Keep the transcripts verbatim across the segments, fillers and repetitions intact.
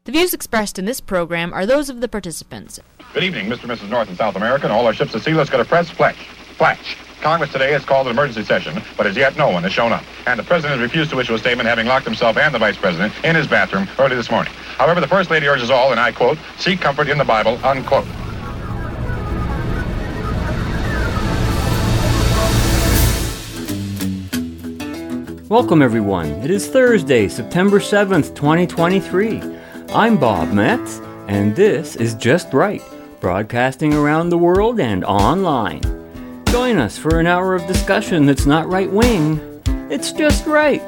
The views expressed in this program are those of the participants. Good evening, Mister and Missus North and South America, and all our ships at sea. Let's go to press. Flash. Flash. Congress today has called an emergency session, but as yet no one has shown up. And the President has refused to issue a statement, having locked himself and the Vice President in his bathroom early this morning. However, the First Lady urges all, and I quote, seek comfort in the Bible, unquote. Welcome, everyone. It is Thursday, September seventh, twenty twenty-three. I'm Bob Metz, and this is Just Right, broadcasting around the world and online. Join us for an hour of discussion that's not right-wing, it's just right.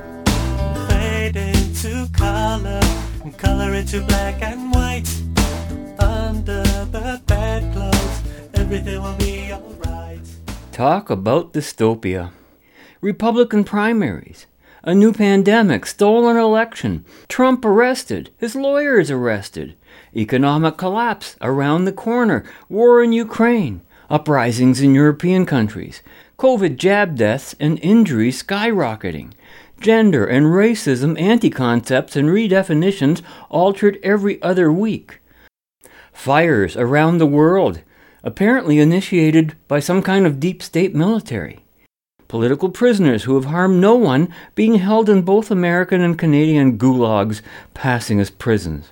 Fade into color, and color into black and white. Under the bedclothes, everything will be alright. Talk about dystopia. Republican primaries, a new pandemic, stolen election, Trump arrested, his lawyers arrested, economic collapse around the corner, war in Ukraine, uprisings in European countries, COVID jab deaths and injuries skyrocketing, gender and racism anti-concepts and redefinitions altered every other week, fires around the world, apparently initiated by some kind of deep state military, political prisoners who have harmed no one being held in both American and Canadian gulags passing as prisons.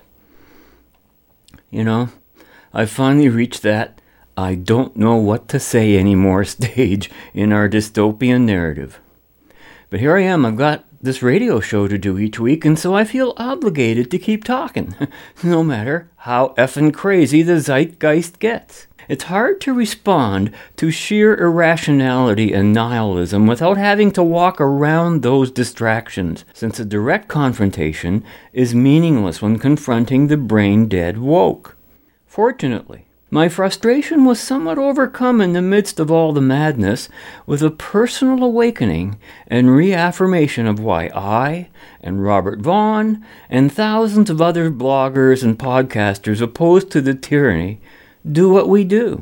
You know, I've finally reached that I don't know what to say anymore stage in our dystopian narrative. But here I am, I've got this radio show to do each week, and so I feel obligated to keep talking, no matter how effing crazy the zeitgeist gets. It's hard to respond to sheer irrationality and nihilism without having to walk around those distractions, since a direct confrontation is meaningless when confronting the brain-dead woke. Fortunately, my frustration was somewhat overcome in the midst of all the madness with a personal awakening and reaffirmation of why I and Robert Vaughn and thousands of other bloggers and podcasters opposed to the tyranny do what we do.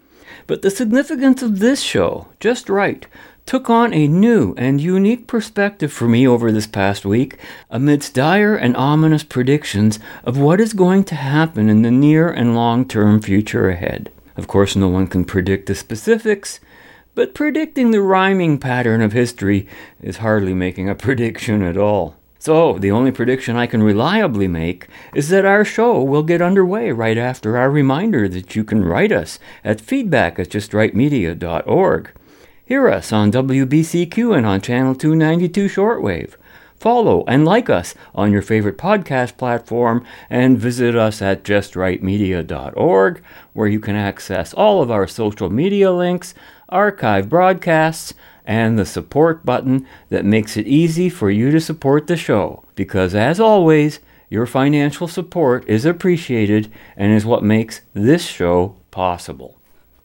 But the significance of this show, Just Right, took on a new and unique perspective for me over this past week amidst dire and ominous predictions of what is going to happen in the near and long-term future ahead. Of course, no one can predict the specifics, but predicting the rhyming pattern of history is hardly making a prediction at all. So, the only prediction I can reliably make is that our show will get underway right after our reminder that you can write us at feedback at just right media dot org. Hear us on W B C Q and on Channel two ninety-two Shortwave. Follow and like us on your favorite podcast platform, and visit us at just right media dot org, where you can access all of our social media links, archive broadcasts, and the support button that makes it easy for you to support the show. Because as always, your financial support is appreciated and is what makes this show possible.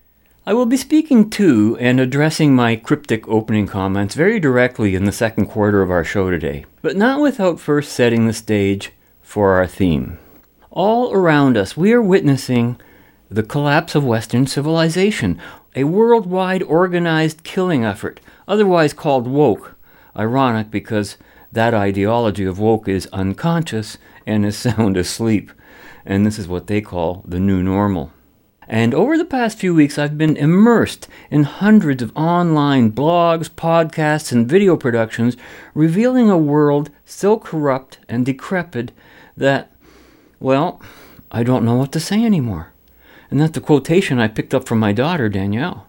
I will be speaking to and addressing my cryptic opening comments very directly in the second quarter of our show today, but not without first setting the stage for our theme. All around us, we are witnessing the collapse of Western civilization, a worldwide organized killing effort, otherwise called woke. Ironic because that ideology of woke is unconscious and is sound asleep, and this is what they call the new normal. And over the past few weeks, I've been immersed in hundreds of online blogs, podcasts, and video productions revealing a world so corrupt and decrepit that, well, I don't know what to say anymore. And that's a quotation I picked up from my daughter, Danielle.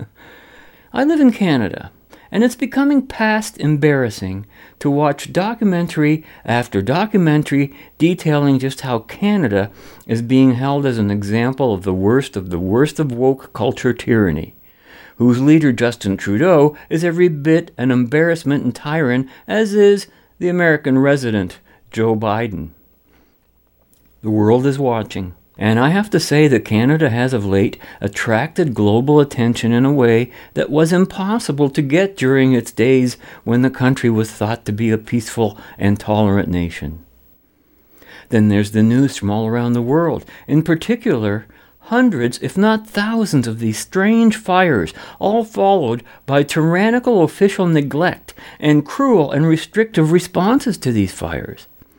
I live in Canada, and it's becoming past embarrassing to watch documentary after documentary detailing just how Canada is being held as an example of the worst of the worst of woke culture tyranny, whose leader Justin Trudeau is every bit an embarrassment and tyrant, as is the American resident Joe Biden. The world is watching. And I have to say that Canada has of late attracted global attention in a way that was impossible to get during its days when the country was thought to be a peaceful and tolerant nation. Then there's the news from all around the world, in particular, hundreds, if not thousands, of these strange fires, all followed by tyrannical official neglect and cruel and restrictive responses to these fires.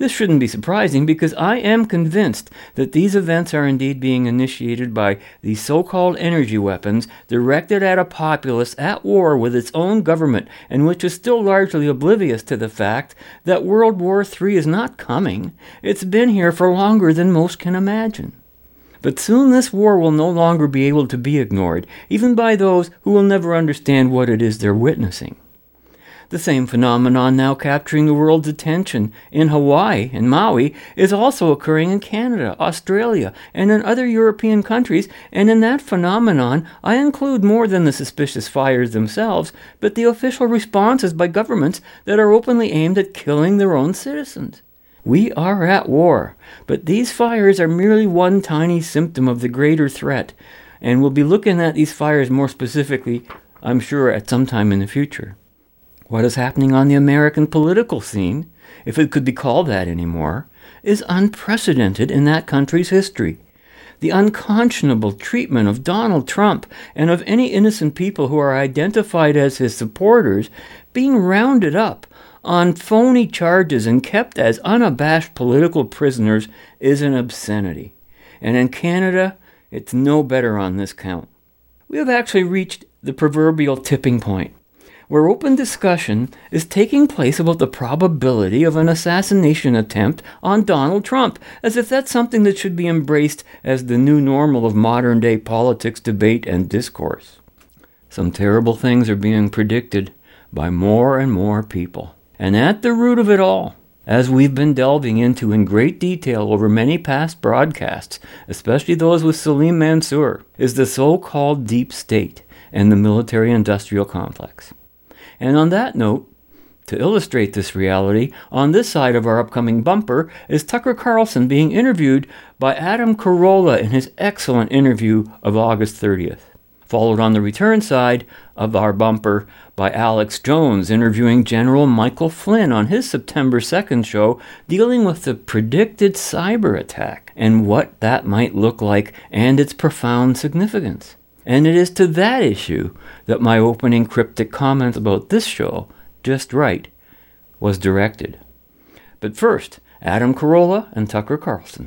This shouldn't be surprising because I am convinced that these events are indeed being initiated by these so-called energy weapons directed at a populace at war with its own government and which is still largely oblivious to the fact that World War Three is not coming. It's been here for longer than most can imagine. But soon this war will no longer be able to be ignored, even by those who will never understand what it is they're witnessing. The same phenomenon now capturing the world's attention in Hawaii and Maui is also occurring in Canada, Australia, and in other European countries, and in that phenomenon I include more than the suspicious fires themselves, but the official responses by governments that are openly aimed at killing their own citizens. We are at war, but these fires are merely one tiny symptom of the greater threat, and we'll be looking at these fires more specifically, I'm sure, at some time in the future. What is happening on the American political scene, if it could be called that anymore, is unprecedented in that country's history. The unconscionable treatment of Donald Trump and of any innocent people who are identified as his supporters being rounded up on phony charges and kept as unabashed political prisoners is an obscenity. And in Canada, it's no better on this count. We have actually reached the proverbial tipping point, where open discussion is taking place about the probability of an assassination attempt on Donald Trump, as if that's something that should be embraced as the new normal of modern-day politics, debate, and discourse. Some terrible things are being predicted by more and more people. And at the root of it all, as we've been delving into in great detail over many past broadcasts, especially those with Salim Mansour, is the so-called deep state and the military-industrial complex. And on that note, to illustrate this reality, on this side of our upcoming bumper is Tucker Carlson being interviewed by Adam Carolla in his excellent interview of August thirtieth. Followed on the return side of our bumper by Alex Jones interviewing General Michael Flynn on his September second show dealing with the predicted cyber attack and what that might look like and its profound significance. And it is to that issue that my opening cryptic comments about this show, Just Right, was directed. But first, Adam Carolla and Tucker Carlson.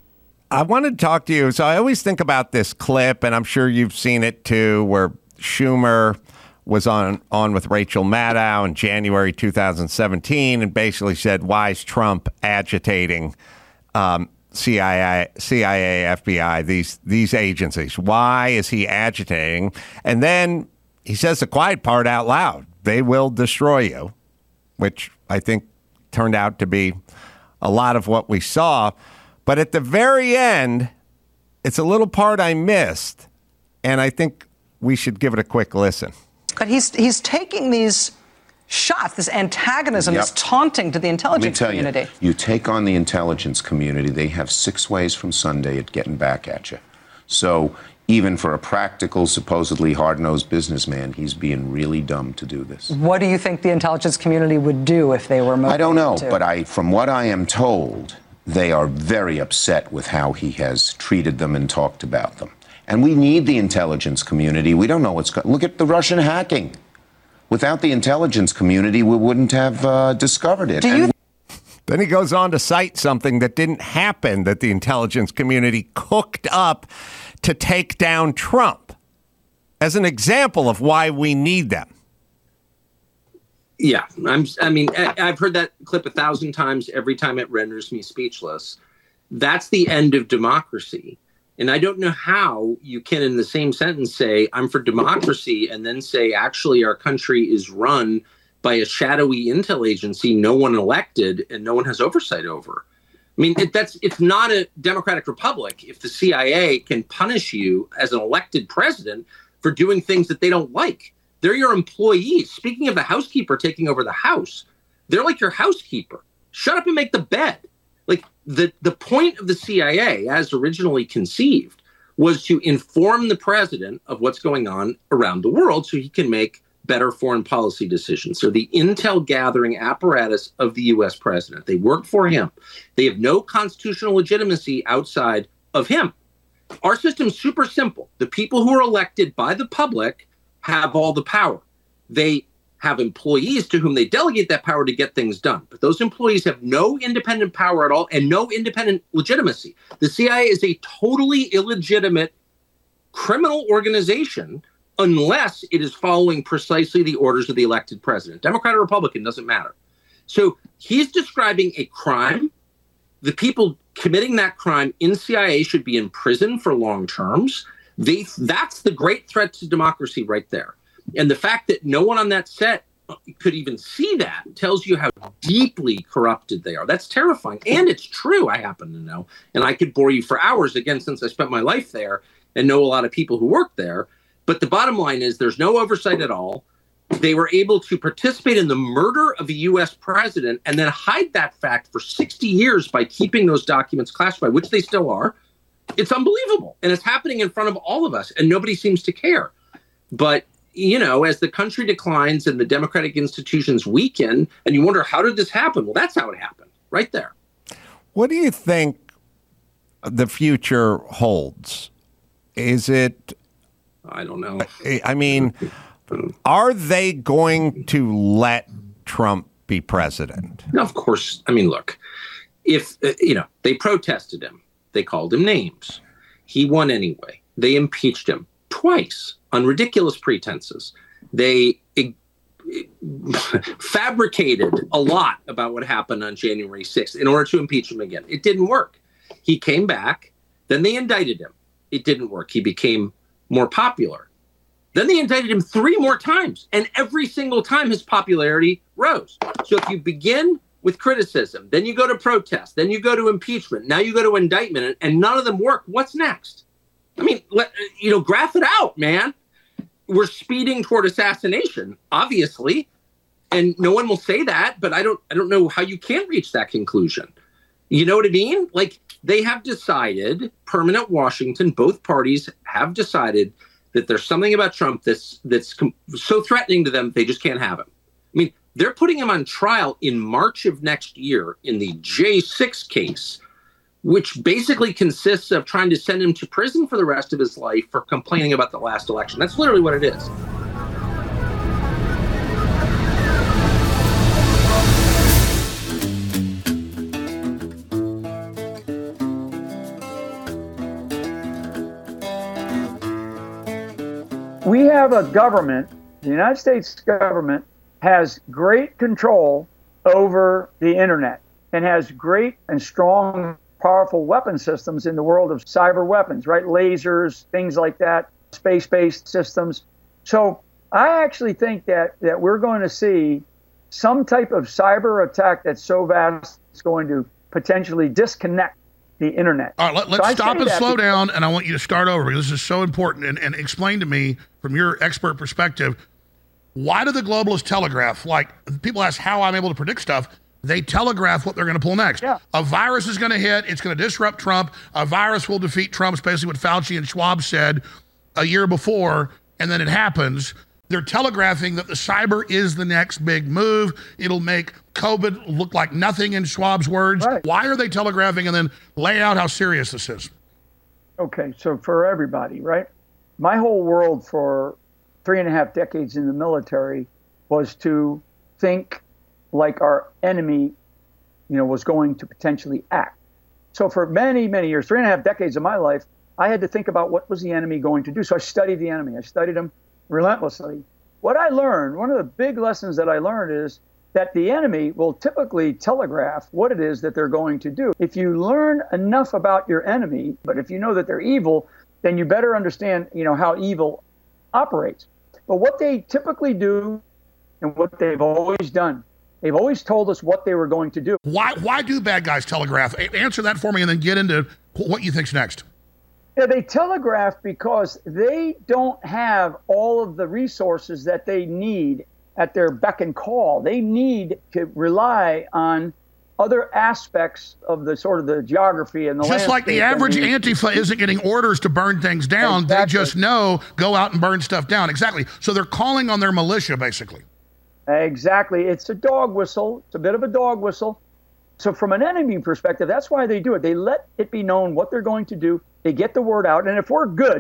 I wanted to talk to you. So I always think about this clip, and I'm sure you've seen it too, where Schumer was on, on with Rachel Maddow in January two thousand seventeen and basically said, why is Trump agitating um, C I A, C I A, F B I, these these agencies? Why is he agitating? And then he says the quiet part out loud. They will destroy you, which I think turned out to be a lot of what we saw. But at the very end, it's a little part I missed, and I think we should give it a quick listen. But he's he's taking these shots, this antagonism, yep. this taunting to the intelligence Let me tell community. You, you take on the intelligence community, they have six ways from Sunday at getting back at you. So even for a practical, supposedly hard-nosed businessman, he's being really dumb to do this. What do you think the intelligence community would do if they were motivated? I don't know, to? but I, from what I am told, they are very upset with how he has treated them and talked about them. And we need the intelligence community. We don't know what's going on. Look at the Russian hacking. Without the intelligence community, we wouldn't have uh, discovered it. Do you- and Then he goes on to cite something that didn't happen, that the intelligence community cooked up to take down Trump, as an example of why we need them. Yeah, I'm, I mean, I've heard that clip a thousand times. Every time it renders me speechless. That's the end of democracy. And I don't know how you can, in the same sentence, say, I'm for democracy, and then say, actually, our country is run by a shadowy intel agency no one elected and no one has oversight over. I mean, it, that's it's not a democratic republic if the C I A can punish you as an elected president for doing things that they don't like. They're your employees. Speaking of the housekeeper taking over the house, they're like your housekeeper. Shut up and make the bed. Like the, the point of the C I A, as originally conceived, was to inform the president of what's going on around the world so he can make better foreign policy decisions. So the intel gathering apparatus of the U S president, they work for him. They have no constitutional legitimacy outside of him. Our system's super simple. The people who are elected by the public have all the power. They have employees to whom they delegate that power to get things done. But those employees have no independent power at all and no independent legitimacy. The C I A is a totally illegitimate criminal organization unless it is following precisely the orders of the elected president. Democrat or Republican, doesn't matter. So he's describing a crime. The people committing that crime in C I A should be in prison for long terms. They, that's the great threat to democracy right there. And the fact that no one on that set could even see that tells you how deeply corrupted they are. That's terrifying. And it's true, I happen to know. And I could bore you for hours, again, since I spent my life there and know a lot of people who work there. But the bottom line is there's no oversight at all. They were able to participate in the murder of a U S president and then hide that fact for sixty years by keeping those documents classified, which they still are. It's unbelievable. And it's happening in front of all of us, and nobody seems to care. But you know, as the country declines and the democratic institutions weaken, and you wonder, how did this happen? Well, that's how it happened, right there. What do you think the future holds? Is it... I don't know. I mean, are they going to let Trump be president? No, of course. I mean, look, if, uh, you know, they protested him. They called him names. He won anyway. They impeached him twice on ridiculous pretenses. They it, it, fabricated a lot about what happened on January sixth in order to impeach him again. It didn't work. He came back. Then they indicted him. It didn't work. He became more popular. Then they indicted him three more times. And every single time his popularity rose. So if you begin with criticism, then you go to protest, then you go to impeachment, now you go to indictment, and, and none of them work, what's next? I mean, let, you know, graph it out, man. We're speeding toward assassination, obviously, and no one will say that. But I don't, I don't know how you can't reach that conclusion. You know what I mean? Like, they have decided, permanent Washington, both parties have decided that there's something about Trump that's that's com- so threatening to them they just can't have him. I mean, they're putting him on trial in March of next year in the J six case, which basically consists of trying to send him to prison for the rest of his life for complaining about the last election. That's literally what it is. We have a government, the United States government has great control over the internet and has great and strong powerful weapon systems in the world of cyber weapons, right? Lasers, things like that, space-based systems. So I actually think that, that we're going to see some type of cyber attack that's so vast it's going to potentially disconnect the internet. All right, let, let's so stop and slow because- down, and I want you to start over because this is so important. And, and explain to me, from your expert perspective, why do the globalists telegraph? Like, people ask how I'm able to predict stuff. They telegraph what they're going to pull next. Yeah. A virus is going to hit. It's going to disrupt Trump. A virus will defeat Trump. It's basically what Fauci and Schwab said a year before, and then it happens. They're telegraphing that the cyber is the next big move. It'll make COVID look like nothing, in Schwab's words. Right. Why are they telegraphing and then lay out how serious this is? Okay, so for everybody, right? My whole world for three and a half decades in the military was to think like our enemy, you know, was going to potentially act. So for many, many years, three and a half decades of my life, I had to think about what was the enemy going to do. So I studied the enemy. I studied him relentlessly. What I learned, one of the big lessons that I learned is that the enemy will typically telegraph what it is that they're going to do. If you learn enough about your enemy, but if you know that they're evil, then you better understand, you know, how evil operates. But what they typically do and what they've always done, they've always told us what they were going to do. Why why do bad guys telegraph? A- answer that for me and then get into what you think's next. Yeah, they telegraph because they don't have all of the resources that they need at their beck and call. They need to rely on other aspects of the sort of the geography and the Just like the average the, Antifa isn't getting orders to burn things down. Exactly. They just know, go out and burn stuff down. Exactly. So they're calling on their militia, basically. Exactly. It's a dog whistle. It's a bit of a dog whistle. So from an enemy perspective, that's why they do it. They let it be known what they're going to do. They get the word out. And if we're good,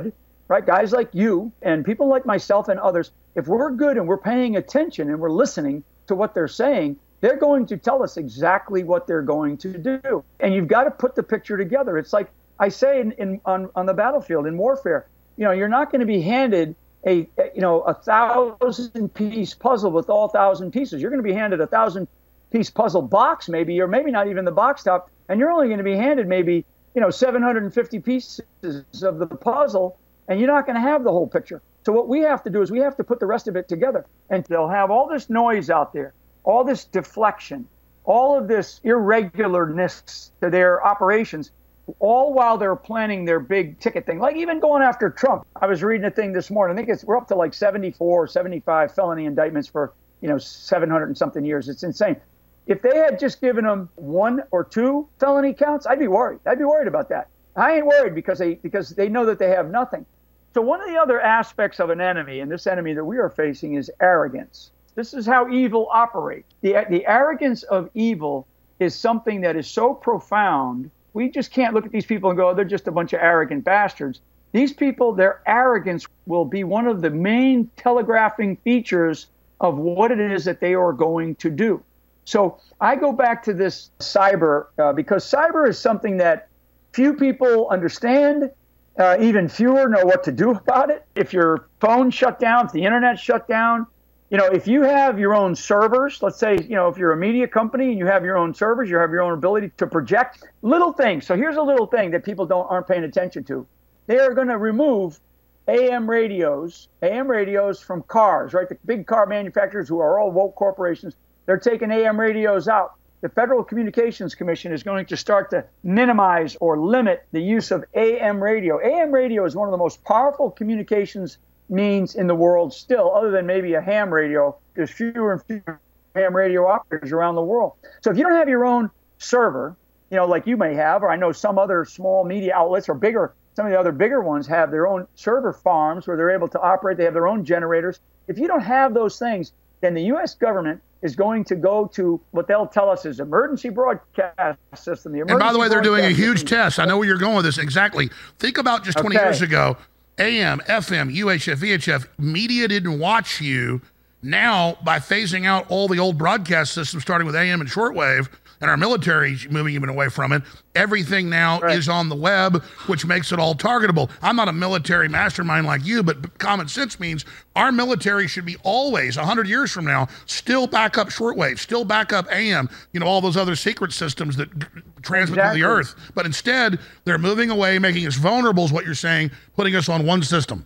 right? Guys like you and people like myself and others, if we're good and we're paying attention and we're listening to what they're saying, they're going to tell us exactly what they're going to do. And you've got to put the picture together. It's like I say in, in on, on the battlefield in warfare, you know, you're not going to be handed a, you know, a thousand piece puzzle with all thousand pieces. You're going to be handed a thousand piece puzzle box, maybe, or maybe not even the box top. And you're only going to be handed maybe, you know, seven hundred fifty pieces of the puzzle, and you're not going to have the whole picture. So what we have to do is we have to put the rest of it together. And they'll have all this noise out there, all this deflection, all of this irregularness to their operations, all while they're planning their big ticket thing, like even going after Trump. I was reading a thing this morning. I think it's we're up to like seventy-four or seventy-five felony indictments for, you know, seven hundred and something years. It's insane. If they had just given them one or two felony counts, I'd be worried. I'd be worried about that. I ain't worried because they because they know that they have nothing. So one of the other aspects of an enemy, and this enemy that we are facing, is arrogance. This is how evil operates. The, the arrogance of evil is something that is so profound, we just can't look at these people and go, oh, they're just a bunch of arrogant bastards. These people, their arrogance will be one of the main telegraphing features of what it is that they are going to do. So I go back to this cyber uh, because cyber is something that few people understand. Uh, even fewer know what to do about it. If your phone shut down, if the internet shut down, you know, if you have your own servers, let's say, you know, if you're a media company and you have your own servers, you have your own ability to project little things. So here's a little thing that people don't aren't paying attention to. They are going to remove A M radios, A M radios from cars, right? The big car manufacturers who are all woke corporations, they're taking A M radios out. The Federal Communications Commission is going to start to minimize or limit the use of A M radio. A M radio is one of the most powerful communications means in the world still, other than maybe a ham radio. There's fewer and fewer ham radio operators around the world. So if you don't have your own server, you know, like you may have, or I know some other small media outlets or bigger, some of the other bigger ones have their own server farms where they're able to operate. They have their own generators. If you don't have those things, then the U S government is going to go to what they'll tell us is emergency broadcast system. The emergency and by the way, they're doing a huge system. test. I know where you're going with this. Exactly. Think about just twenty Okay. years ago, A M, F M, U H F, V H F, media didn't watch you. Now, by phasing out all the old broadcast systems, starting with A M and shortwave, and our military moving even away from it, everything now Right. is on the web, which makes it all targetable. I'm not a military mastermind like you, but common sense means our military should be always, one hundred years from now, still back up shortwave, still back up A M, you know, all those other secret systems that transmit Exactly. to the earth. But instead, they're moving away, making us vulnerable is what you're saying, putting us on one system.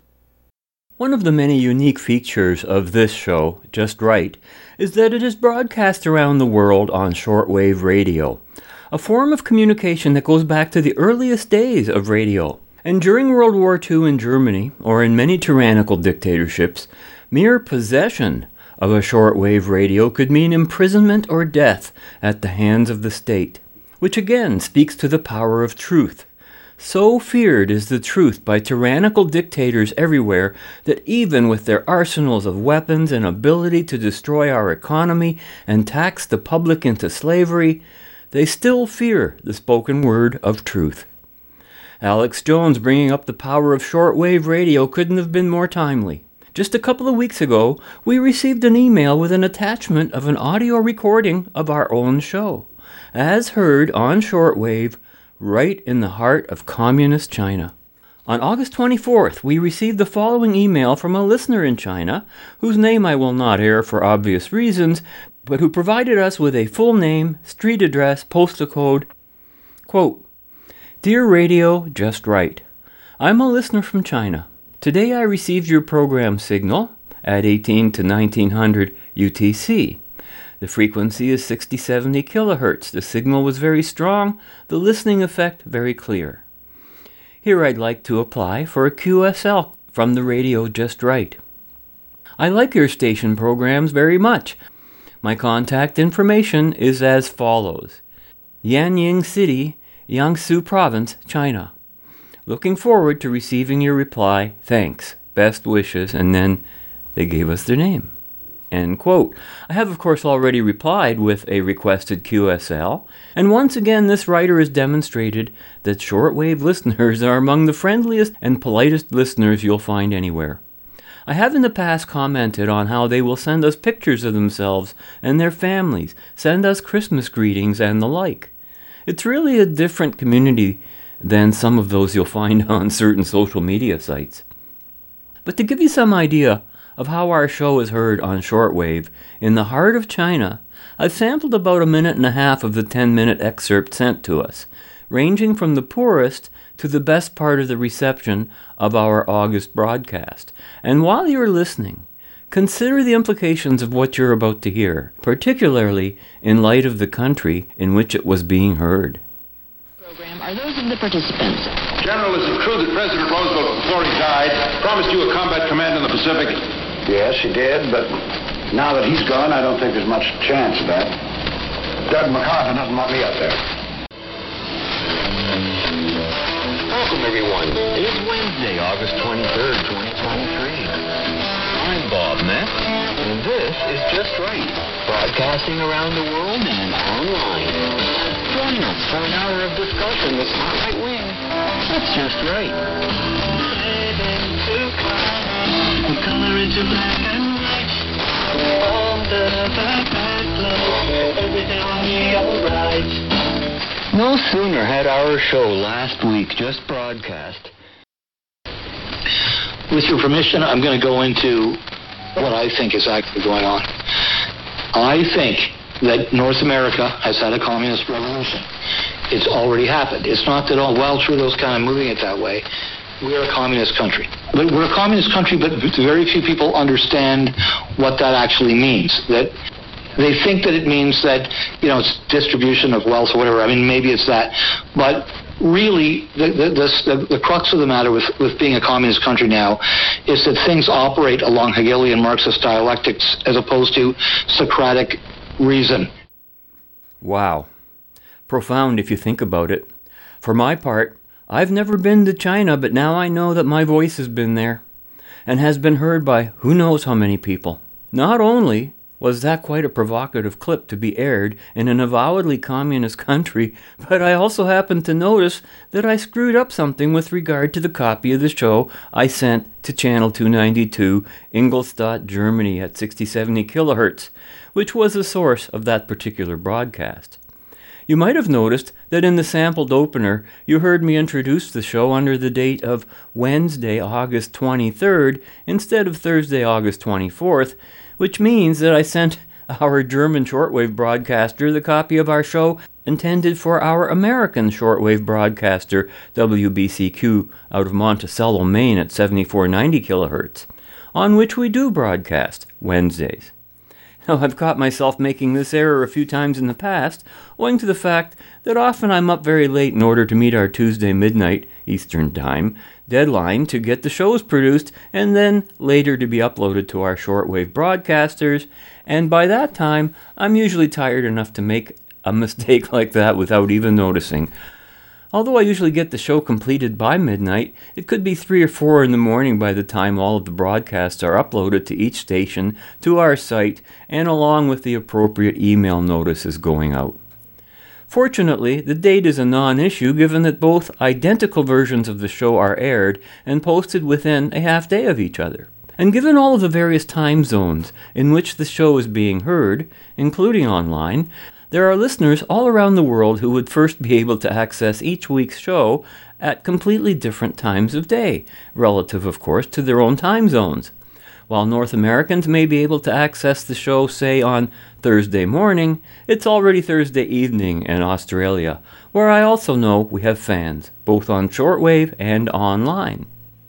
One of the many unique features of this show, Just Right, is that it is broadcast around the world on shortwave radio, a form of communication that goes back to the earliest days of radio. And during World War Two in Germany, or in many tyrannical dictatorships, mere possession of a shortwave radio could mean imprisonment or death at the hands of the state, which again speaks to the power of truth. So feared is the truth by tyrannical dictators everywhere that even with their arsenals of weapons and ability to destroy our economy and tax the public into slavery, they still fear the spoken word of truth. Alex Jones bringing up the power of shortwave radio couldn't have been more timely. Just a couple of weeks ago, we received an email with an attachment of an audio recording of our own show, as heard on shortwave, right in the heart of communist China. On August twenty-fourth, we received the following email from a listener in China, whose name I will not air for obvious reasons, but who provided us with a full name, street address, postal code. Quote, Dear Radio, Just Right. I'm a listener from China. Today I received your program signal at eighteen to nineteen hundred U T C. The frequency is sixty to seventy kilohertz. The signal was very strong, the listening effect very clear. Here I'd like to apply for a Q S L from the Radio Just Right. I like your station programs very much. My contact information is as follows. Yanying City, Jiangsu Province, China. Looking forward to receiving your reply. Thanks. Best wishes. And then they gave us their name. End quote. I have, of course, already replied with a requested Q S L, and once again this writer has demonstrated that shortwave listeners are among the friendliest and politest listeners you'll find anywhere. I have in the past commented on how they will send us pictures of themselves and their families, send us Christmas greetings, and the like. It's really a different community than some of those you'll find on certain social media sites. But to give you some idea of how our show is heard on shortwave, in the heart of China, I've sampled about a minute and a half of the ten-minute excerpt sent to us, ranging from the poorest to the best part of the reception of our August broadcast. And while you're listening, consider the implications of what you're about to hear, particularly in light of the country in which it was being heard. Program are those of the participants. General, is it true that President Roosevelt, before he died, promised you a combat command in the Pacific? Yes, he did, but now that he's gone, I don't think there's much chance of that. Doug MacArthur doesn't want me up there. Welcome, everyone. It is Wednesday, August twenty-third, twenty twenty-three. I'm Bob Meck, and this is Just Right, broadcasting around the world and online. Join us for an hour of discussion that's not right wing. That's just right. The color is black and white. Under the backglow, everything will be alright. No sooner had our show last week just broadcast. With your permission, I'm going to go into what I think is actually going on. I think that North America has had a communist revolution. It's already happened. It's not that, oh, well, Trudeau's kind of moving it that way. We're a communist country. But we're a communist country, but very few people understand what that actually means. That they think that it means that, you know, it's distribution of wealth or whatever. I mean, maybe it's that. But really, the, the, the, the crux of the matter with, with being a communist country now is that things operate along Hegelian Marxist dialectics as opposed to Socratic reason. Wow. Profound if you think about it. For my part, I've never been to China, but now I know that my voice has been there and has been heard by who knows how many people. Not only was that quite a provocative clip to be aired in an avowedly communist country, but I also happened to notice that I screwed up something with regard to the copy of the show I sent to Channel two ninety-two, Ingolstadt, Germany at sixty seventy kilohertz, which was the source of that particular broadcast. You might have noticed that in the sampled opener, you heard me introduce the show under the date of Wednesday, August twenty-third, instead of Thursday, August twenty-fourth, which means that I sent our German shortwave broadcaster the copy of our show intended for our American shortwave broadcaster, W B C Q, out of Monticello, Maine at seventy-four ninety kilohertz, on which we do broadcast Wednesdays. Now, I've caught myself making this error a few times in the past, owing to the fact that often I'm up very late in order to meet our Tuesday midnight Eastern Time deadline to get the shows produced and then later to be uploaded to our shortwave broadcasters, and by that time, I'm usually tired enough to make a mistake like that without even noticing. Although I usually get the show completed by midnight, it could be three or four in the morning by the time all of the broadcasts are uploaded to each station, to our site, and along with the appropriate email notices going out. Fortunately, the date is a non-issue given that both identical versions of the show are aired and posted within a half day of each other. And given all of the various time zones in which the show is being heard, including online, there are listeners all around the world who would first be able to access each week's show at completely different times of day, relative, of course, to their own time zones. While North Americans may be able to access the show, say, on Thursday morning, it's already Thursday evening in Australia, where I also know we have fans, both on shortwave and online.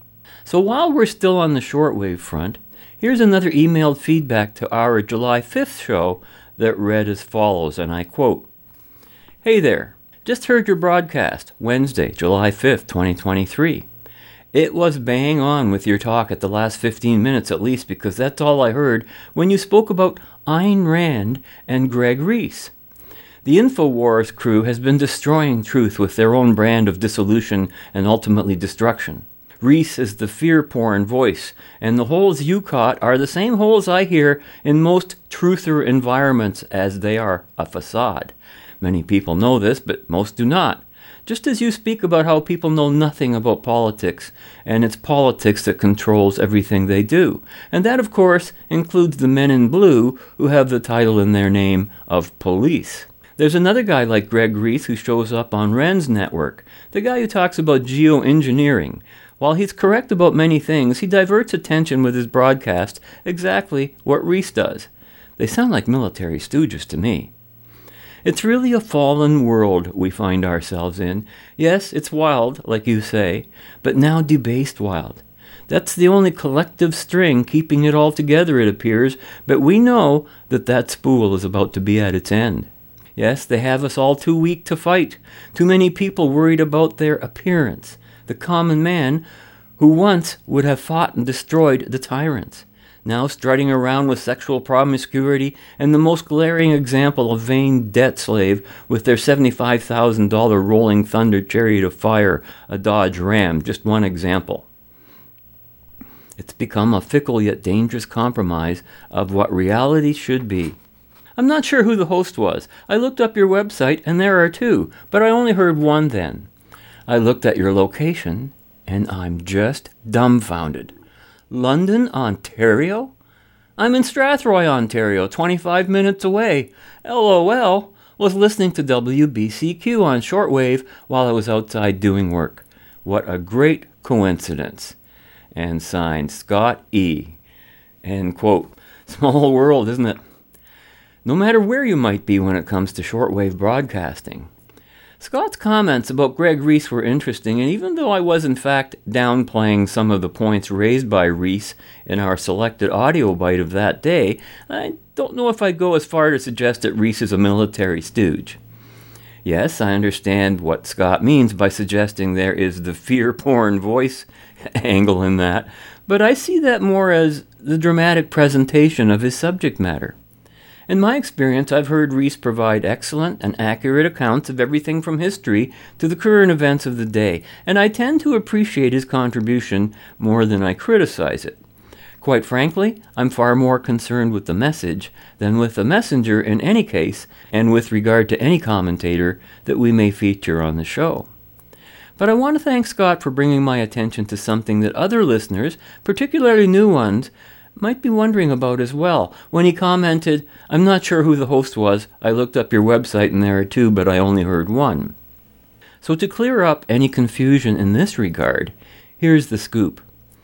So while we're still on the shortwave front, here's another emailed feedback to our July fifth show that read as follows, and I quote, "Hey there, just heard your broadcast, Wednesday, July fifth, twenty twenty-three. It was bang on with your talk at the last fifteen minutes at least, because that's all I heard when you spoke about Ayn Rand and Greg Reese. The InfoWars crew has been destroying truth with their own brand of dissolution and ultimately destruction. Reese is the fear-porn voice, and the holes you caught are the same holes I hear in most truther environments, as they are a facade. Many people know this, but most do not. Just as you speak about how people know nothing about politics, and it's politics that controls everything they do. And that, of course, includes the men in blue who have the title in their name of police. There's another guy like Greg Reese who shows up on Ren's network, the guy who talks about geoengineering. While he's correct about many things, he diverts attention with his broadcast exactly what Reese does. They sound like military stooges to me. It's really a fallen world we find ourselves in. Yes, it's wild, like you say, but now debased wild. That's the only collective string keeping it all together, it appears, but we know that that spool is about to be at its end. Yes, they have us all too weak to fight, too many people worried about their appearance, the common man who once would have fought and destroyed the tyrants, now strutting around with sexual promiscuity and the most glaring example of vain debt slave with their seventy-five thousand dollars Rolling Thunder Chariot of Fire, a Dodge Ram, just one example. It's become a fickle yet dangerous compromise of what reality should be. I'm not sure who the host was. I looked up your website and there are two, but I only heard one then. I looked at your location and I'm just dumbfounded. London, Ontario? I'm in Strathroy, Ontario, twenty-five minutes away. LOL, was listening to W B C Q on shortwave while I was outside doing work. What a great coincidence. And signed, Scott E. End quote. Small world, isn't it? No matter where you might be when it comes to shortwave broadcasting. Scott's comments about Greg Reese were interesting, and even though I was in fact downplaying some of the points raised by Reese in our selected audio bite of that day, I don't know if I'd go as far to suggest that Reese is a military stooge. Yes, I understand what Scott means by suggesting there is the fear-porn voice angle in that, but I see that more as the dramatic presentation of his subject matter. In my experience, I've heard Reese provide excellent and accurate accounts of everything from history to the current events of the day, and I tend to appreciate his contribution more than I criticize it. Quite frankly, I'm far more concerned with the message than with the messenger in any case, and with regard to any commentator that we may feature on the show. But I want to thank Scott for bringing my attention to something that other listeners, particularly new ones, might be wondering about as well, when he commented, I'm not sure who the host was, I looked up your website and there are two, but I only heard one. So to clear up any confusion in this regard, here's the scoop.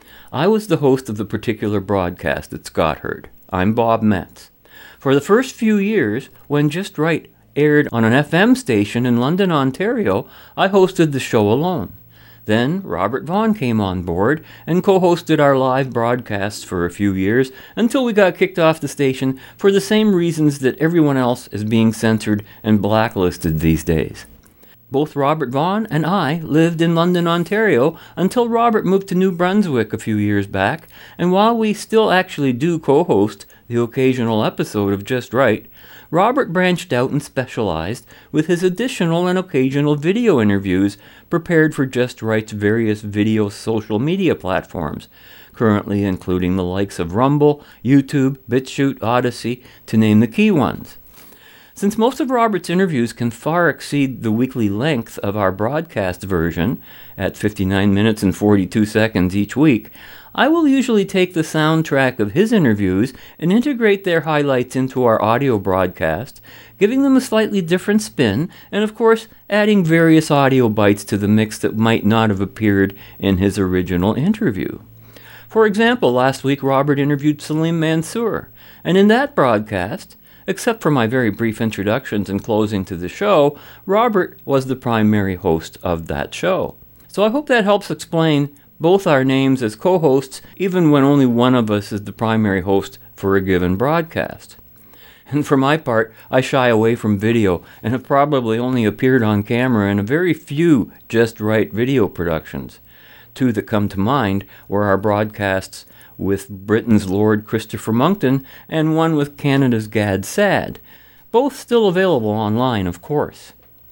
I was the host of the particular broadcast that Scott heard. I'm Bob Metz. For the first few years, when Just Right aired on an F M station in London, Ontario, I hosted the show alone. Then Robert Vaughn came on board and co-hosted our live broadcasts for a few years until we got kicked off the station for the same reasons that everyone else is being censored and blacklisted these days. Both Robert Vaughn and I lived in London, Ontario until Robert moved to New Brunswick a few years back, and while we still actually do co-host the occasional episode of Just Right, Robert branched out and specialized with his additional and occasional video interviews prepared for Just Right's various video social media platforms, currently including the likes of Rumble, YouTube, BitChute, Odyssey, to name the key ones. Since most of Robert's interviews can far exceed the weekly length of our broadcast version, at fifty-nine minutes and forty-two seconds each week, I will usually take the soundtrack of his interviews and integrate their highlights into our audio broadcast, giving them a slightly different spin, and of course, adding various audio bites to the mix that might not have appeared in his original interview. For example, last week Robert interviewed Salim Mansour, and in that broadcast, except for my very brief introductions and closing to the show, Robert was the primary host of that show. So I hope that helps explain both our names as co-hosts, even when only one of us is the primary host for a given broadcast. And for my part, I shy away from video and have probably only appeared on camera in a very few Just Right video productions. Two that come to mind were our broadcasts with Britain's Lord Christopher Monckton and one with Canada's Gad Saad, both still available online, of course.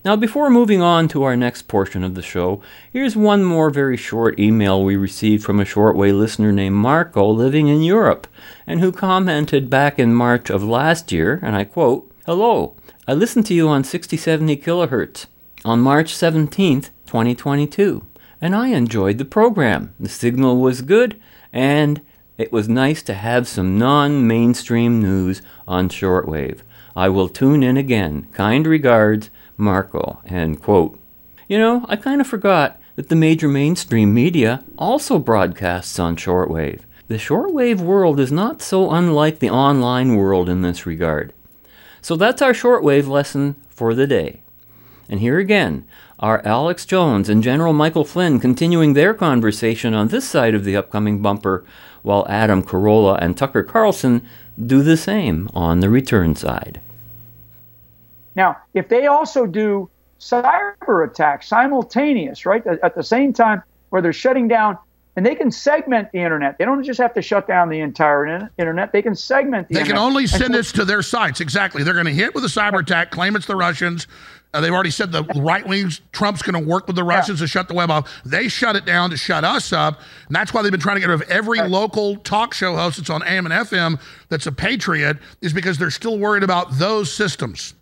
Now, before moving on to our next portion of the show, here's one more very short email we received from a shortwave listener named Marco living in Europe, and who commented back in March of last year, and I quote, "Hello, I listened to you on sixty seventy kilohertz on March seventeenth, twenty twenty-two, and I enjoyed the program. The signal was good, and it was nice to have some non-mainstream news on shortwave. I will tune in again. Kind regards, Marco," end quote. You know, I kind of forgot that the major mainstream media also broadcasts on shortwave. The shortwave world is not so unlike the online world in this regard. So that's our shortwave lesson for the day. And here again are Alex Jones and General Michael Flynn continuing their conversation on this side of the upcoming bumper, while Adam Carolla and Tucker Carlson do the same on the return side. Now, if they also do cyber attacks simultaneous, right, at the same time where they're shutting down, and they can segment the internet. They don't just have to shut down the entire internet. They can segment the they internet. They can only send so, this to their sites. Exactly. They're going to hit with a cyber attack, claim it's the Russians. Uh, they've already said the right wings, Trump's going to work with the Russians yeah. to shut the web off. They shut it down to shut us up. And that's why they've been trying to get rid of every right. local talk show host that's on A M and F M that's a patriot, is because they're still worried about those systems.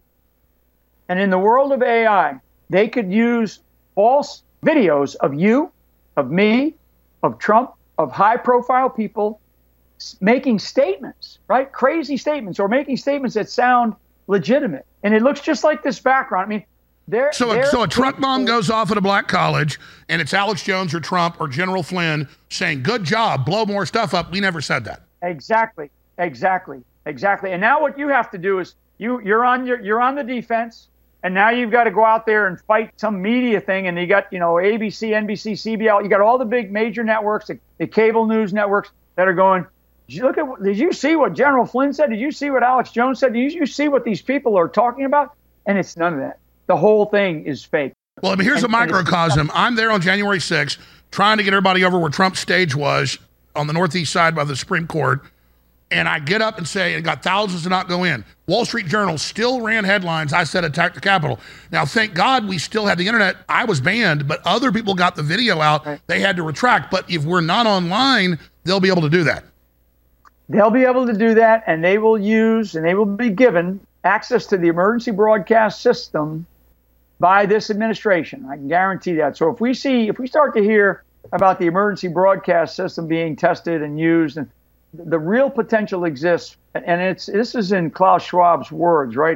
And in the world of A I, they could use false videos of you, of me, of Trump, of high-profile people making statements, right? Crazy statements, or making statements that sound legitimate. And it looks just like this background. I mean, they're... So, they're a, so a truck bomb goes off at a black college, and it's Alex Jones or Trump or General Flynn saying, "Good job, blow more stuff up." We never said that. Exactly, exactly, exactly. And now what you have to do is you, you're on your, you're on the defense. And now you've got to go out there and fight some media thing. And you got, you know, A B C, N B C, C B L. You got all the big major networks, the, the cable news networks that are going, did you look at, did you see what General Flynn said? Did you see what Alex Jones said? Did you see what these people are talking about? And it's none of that. The whole thing is fake. Well, I mean, here's and, a microcosm. I'm there on January sixth trying to get everybody over where Trump's stage was on the northeast side by the Supreme Court. And I get up and say, and got thousands to not go in. Wall Street Journal still ran headlines. I said, "Attack the Capitol." Now, thank God we still had the internet. I was banned, but other people got the video out. Right. They had to retract. But if we're not online, they'll be able to do that. They'll be able to do that, and they will use, and they will be given access to the emergency broadcast system by this administration. I can guarantee that. So if we see, if we start to hear about the emergency broadcast system being tested and used, and the real potential exists, and it's this is in Klaus Schwab's words, right?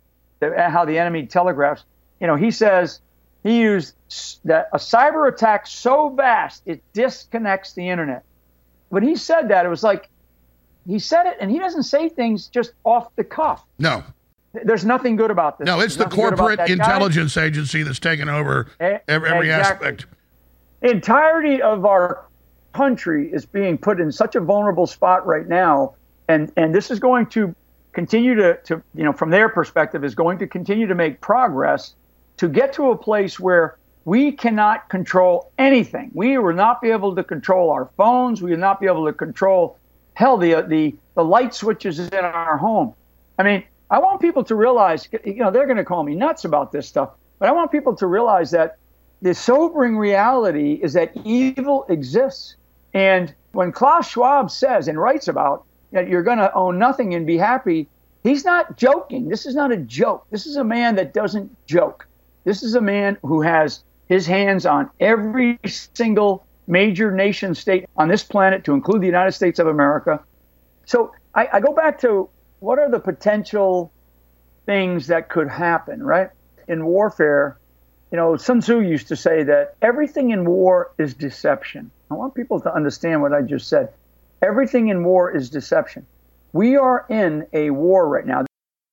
How the enemy telegraphs. You know, he says he used that a cyber attack so vast it disconnects the internet. When he said that, it was like he said it, and he doesn't say things just off the cuff. No, there's nothing good about this. No, it's There's the corporate intelligence guy. agency that's taken over every, every exactly. aspect. The entirety of our country is being put in such a vulnerable spot right now, and and this is going to continue to, to you know, from their perspective, is going to continue to make progress to get to a place where we cannot control anything. We will not be able to control our phones. We will not be able to control, hell, the the the light switches in our home. I mean, I want people to realize, you know, they're going to call me nuts about this stuff, but I want people to realize that the sobering reality is that evil exists. And when Klaus Schwab says and writes about that you're going to own nothing and be happy, he's not joking. This is not a joke. This is a man that doesn't joke. This is a man who has his hands on every single major nation state on this planet, to include the United States of America. So I, I go back to, what are the potential things that could happen, right? In warfare, you know, Sun Tzu used to say that everything in war is deception. I want people to understand what I just said. Everything in war is deception. We are in a war right now.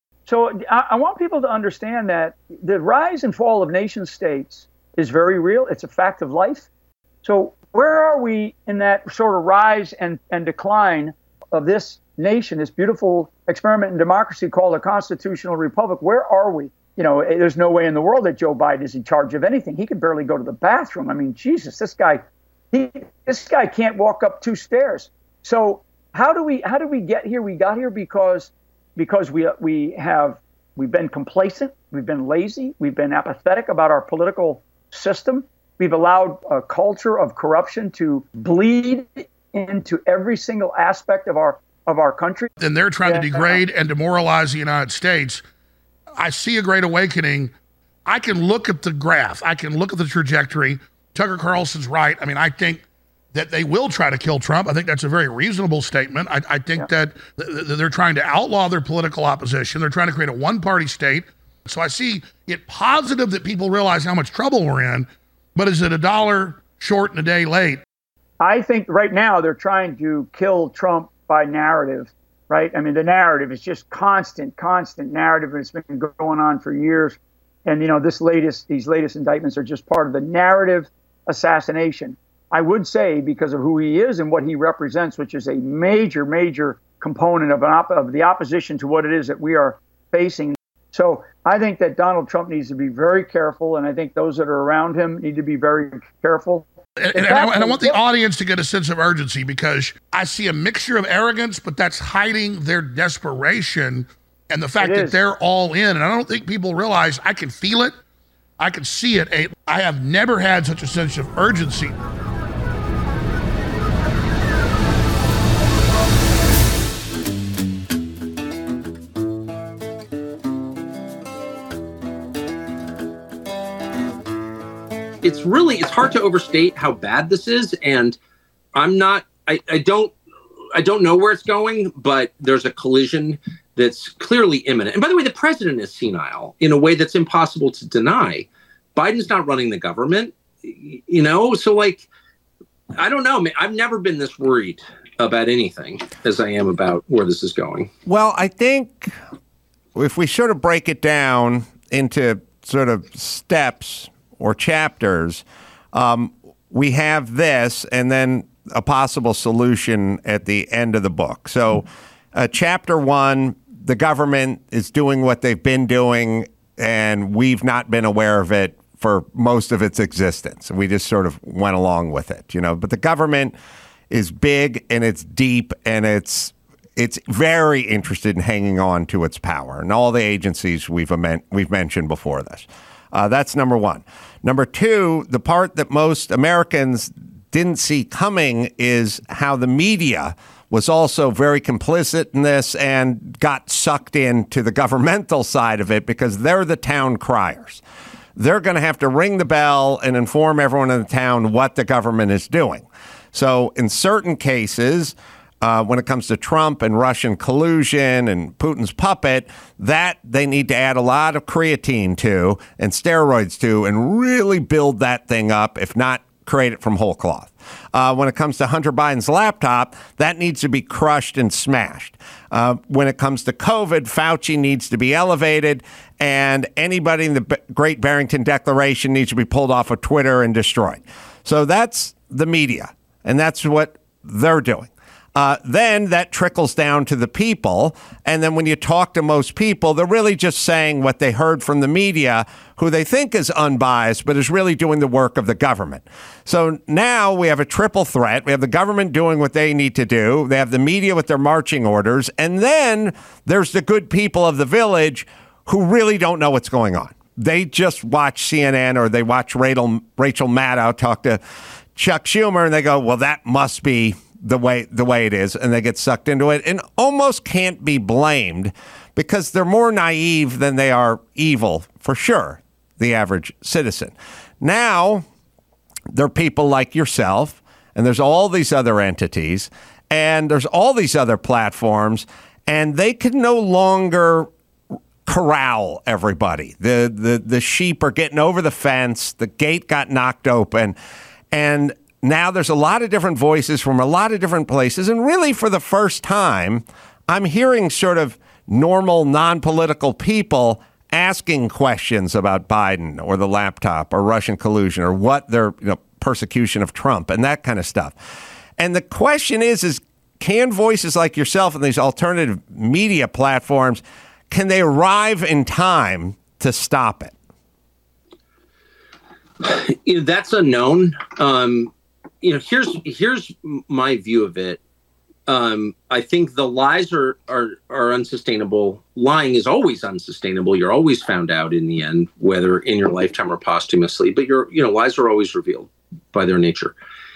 So I, I want people to understand that the rise and fall of nation states is very real. It's a fact of life. So where are we in that sort of rise and, and decline of this nation, this beautiful experiment in democracy called a constitutional republic? Where are we? You know, there's no way in the world that Joe Biden is in charge of anything. He can barely go to the bathroom. I mean, Jesus, this guy, he, this guy can't walk up two stairs. So how do we, how do we get here? We got here because, because we, we have We've been complacent. We've been lazy. We've been apathetic about our political system. We've allowed a culture of corruption to bleed into every single aspect of our of our country. And they're trying Yeah. to degrade and demoralize the United States. I see a great awakening. I can look at the graph. I can look at the trajectory. Tucker Carlson's right. I mean, I think that they will try to kill Trump. I think that's a very reasonable statement. I, I think Yeah. that th- th- they're trying to outlaw their political opposition. They're trying to create a one-party state. So I see it positive that people realize how much trouble we're in, but is it a dollar short and a day late? I think right now they're trying to kill Trump by narrative, right? I mean, the narrative is just constant, constant narrative. It's been going on for years. And, you know, this latest, these latest indictments are just part of the narrative assassination. I would say because of who he is and what he represents, which is a major, major component of, an op- of the opposition to what it is that we are facing. So I think that Donald Trump needs to be very careful, and I think those that are around him need to be very careful. And, and, I, and I want the audience to get a sense of urgency, because I see a mixture of arrogance, but that's hiding their desperation and the fact It that is. they're all in. And I don't think people realize, I can feel it. I can see it. I have never had such a sense of urgency. It's really, it's hard to overstate how bad this is. And I'm not, I, I don't, I don't know where it's going, but there's a collision that's clearly imminent. And by the way, the president is senile in a way that's impossible to deny. Biden's not running the government, you know? So like, I don't know, man. I've never been this worried about anything as I am about where this is going. Well, I think if we sort of break it down into sort of steps or chapters, um, we have this and then a possible solution at the end of the book. So uh, chapter one, the government is doing what they've been doing, and we've not been aware of it for most of its existence. We just sort of went along with it, you know. But the government is big and it's deep and it's it's very interested in hanging on to its power, and all the agencies we've amen- we've mentioned before this. Uh, that's number one. Number two, the part that most Americans didn't see coming is how the media was also very complicit in this and got sucked into the governmental side of it, because they're the town criers. They're going to have to ring the bell and inform everyone in the town what the government is doing. So in certain cases, uh, when it comes to Trump and Russian collusion and Putin's puppet, that they need to add a lot of creatine to and steroids to and really build that thing up, if not create it from whole cloth. Uh, when it comes to Hunter Biden's laptop, that needs to be crushed and smashed. Uh, when it comes to COVID, Fauci needs to be elevated, and anybody in the B- Great Barrington Declaration needs to be pulled off of Twitter and destroyed. So that's the media, and that's what they're doing. Uh, then that trickles down to the people. And then when you talk to most people, they're really just saying what they heard from the media, who they think is unbiased, but is really doing the work of the government. So now we have a triple threat. We have the government doing what they need to do. They have the media with their marching orders. And then there's the good people of the village who really don't know what's going on. They just watch C N N or they watch Rachel, Rachel Maddow talk to Chuck Schumer, and they go, well, that must be the way the way it is, and they get sucked into it and almost can't be blamed, because they're more naive than they are evil, for sure, the average citizen. Now, there are people like yourself, and there's all these other entities, and there's all these other platforms, and they can no longer corral everybody. The, the, the sheep are getting over the fence, the gate got knocked open, and now there's a lot of different voices from a lot of different places. And really, for the first time, I'm hearing sort of normal, non-political people asking questions about Biden or the laptop or Russian collusion or what their, you know, persecution of Trump and that kind of stuff. And the question is, is can voices like yourself and these alternative media platforms, can they arrive in time to stop it? You know, that's unknown. Um, you know, here's here's my view of it. Um, I think the lies are, are are unsustainable. Lying is always unsustainable. You're always found out in the end, whether in your lifetime or posthumously. But you're, you know, lies are always revealed by their nature.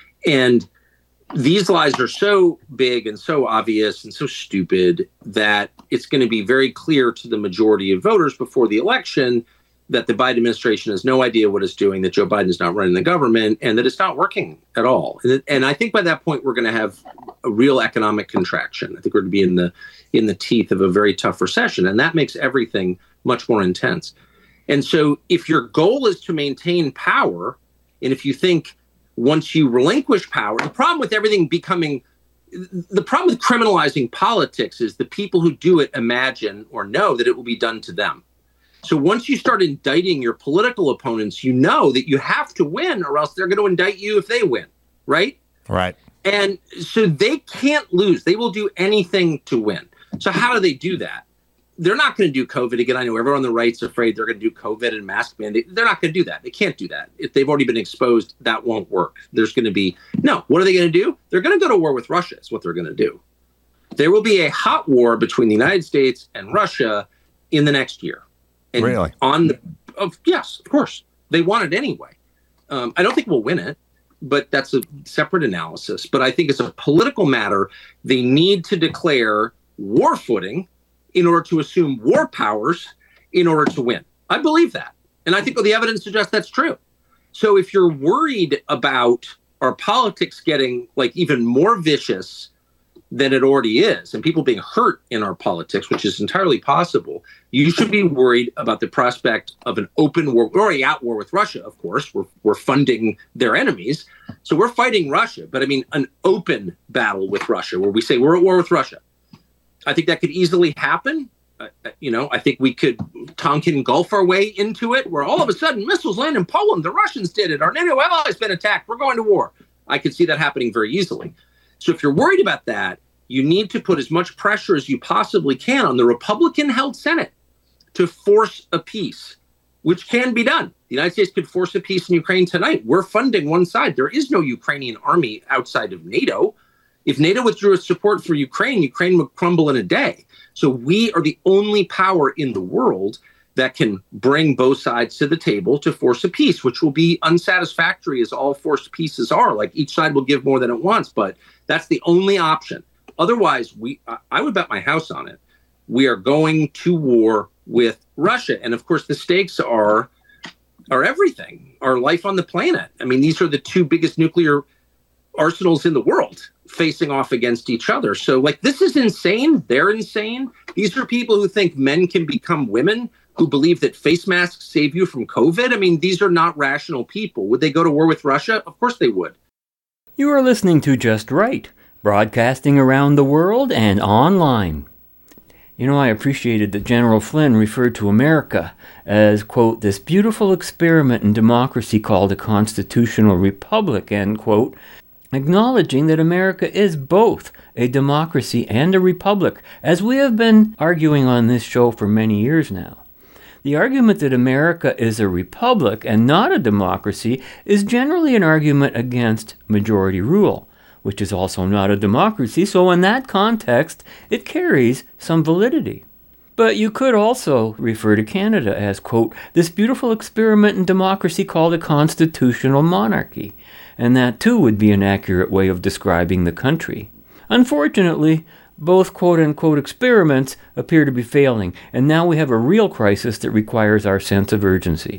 And these lies are so big and so obvious and so stupid that it's going to be very clear to the majority of voters before the election that the Biden administration has no idea what it's doing, that Joe Biden is not running the government, and that it's not working at all. And, and I think by that point, we're going to have a real economic contraction. I think we're going to be in the in the teeth of a very tough recession, and that makes everything much more intense. And so if your goal is to maintain power, and if you think once you relinquish power, the problem with everything becoming the problem with criminalizing politics is the people who do it imagine or know that it will be done to them. So once you start indicting your political opponents, you know that you have to win or else they're going to indict you if they win, right? Right. And so they can't lose. They will do anything to win. So how do they do that? They're not going to do COVID again. I know everyone on the right's afraid they're going to do COVID and mask mandate. They're not going to do that. They can't do that. If they've already been exposed, that won't work. There's going to be, no, what are they going to do? They're going to go to war with Russia is what they're going to do. There will be a hot war between the United States and Russia in the next year. And really? On the, of, yes, of course. They want it anyway. Um, I don't think we'll win it, but that's a separate analysis. But I think it's a political matter. They need to declare war footing in order to assume war powers in order to win. I believe that. And I think the evidence suggests that's true. So if you're worried about our politics getting like even more vicious than it already is, and people being hurt in our politics, which is entirely possible, you should be worried about the prospect of an open war. We're already at war with Russia, of course. We're, we're funding their enemies. So we're fighting Russia. But I mean, an open battle with Russia where we say we're at war with Russia. I think that could easily happen. Uh, you know, I think we could Tonkin Gulf our way into it where all of a sudden missiles land in Poland. The Russians did it. Our NATO ally has been attacked. We're going to war. I could see that happening very easily. So if you're worried about that, you need to put as much pressure as you possibly can on the Republican-held Senate to force a peace, which can be done. The United States could force a peace in Ukraine tonight. We're funding one side. There is no Ukrainian army outside of NATO. If NATO withdrew its support for Ukraine, Ukraine would crumble in a day. So we are the only power in the world that can bring both sides to the table to force a peace, which will be unsatisfactory as all forced peaces are. Like each side will give more than it wants, but that's the only option. Otherwise, we I would bet my house on it. We are going to war with Russia. And of course, the stakes are are everything, our life on the planet. I mean, these are the two biggest nuclear arsenals in the world facing off against each other. So like, this is insane. They're insane. These are people who think men can become women, who believe that face masks save you from COVID. I mean, these are not rational people. Would they go to war with Russia? Of course they would. You are listening to Just Right, broadcasting around the world and online. You know, I appreciated that General Flynn referred to America as, quote, this beautiful experiment in democracy called a constitutional republic, end quote, acknowledging that America is both a democracy and a republic, as we have been arguing on this show for many years now. The argument that America is a republic and not a democracy is generally an argument against majority rule, which is also not a democracy, so in that context, it carries some validity. But you could also refer to Canada as, quote, this beautiful experiment in democracy called a constitutional monarchy, and that too would be an accurate way of describing the country. Unfortunately, both quote-unquote experiments appear to be failing, and now we have a real crisis that requires our sense of urgency.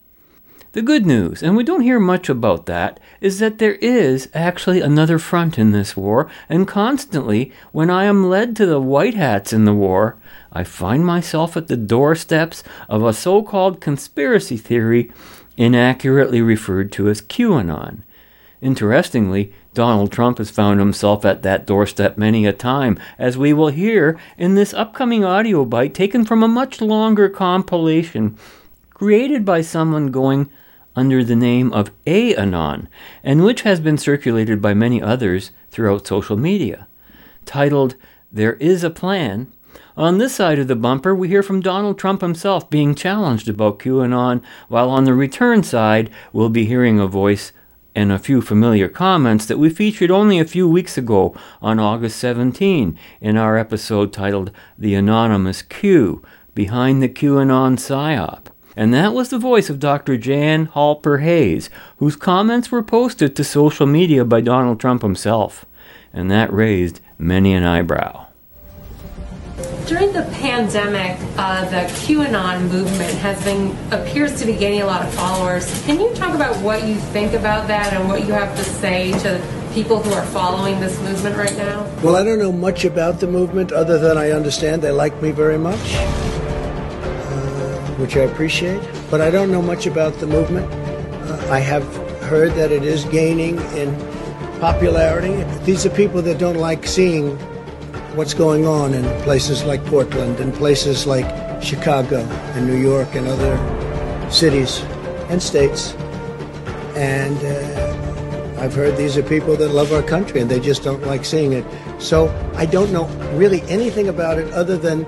The good news, and we don't hear much about that, is that there is actually another front in this war, and constantly, when I am led to the white hats in the war, I find myself at the doorsteps of a so-called conspiracy theory inaccurately referred to as QAnon. Interestingly, Donald Trump has found himself at that doorstep many a time, as we will hear in this upcoming audio bite taken from a much longer compilation created by someone going under the name of A-Anon, and which has been circulated by many others throughout social media. Titled, There Is a Plan, on this side of the bumper we hear from Donald Trump himself being challenged about QAnon, while on the return side we'll be hearing a voice and a few familiar comments that we featured only a few weeks ago on August seventeenth in our episode titled The Anonymous Q, Behind the QAnon PSYOP. And that was the voice of Doctor Jan Halper Hayes, whose comments were posted to social media by Donald Trump himself. And that raised many an eyebrow. During the pandemic, uh, the QAnon movement has been appears to be gaining a lot of followers. Can you talk about what you think about that and what you have to say to people who are following this movement right now? Well, I don't know much about the movement other than I understand they like me very much, uh, which I appreciate. But I don't know much about the movement. Uh, I have heard that it is gaining in popularity. These are people that don't like seeing what's going on in places like Portland and places like Chicago and New York and other cities and states. And uh, I've heard these are people that love our country and they just don't like seeing it. So I don't know really anything about it other than